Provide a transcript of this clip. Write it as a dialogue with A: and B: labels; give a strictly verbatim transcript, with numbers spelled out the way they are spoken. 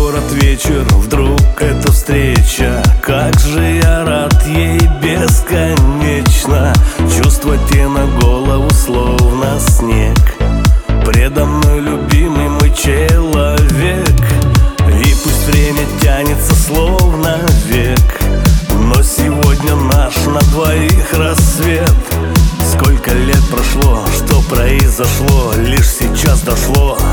A: город вечер, вдруг эта встреча. Как же я рад ей бесконечно. Чувства те на голову словно снег. Предо мной любимый мой человек. И пусть время тянется словно век, но сегодня наш на двоих рассвет. Сколько лет прошло, что произошло, лишь сейчас дошло.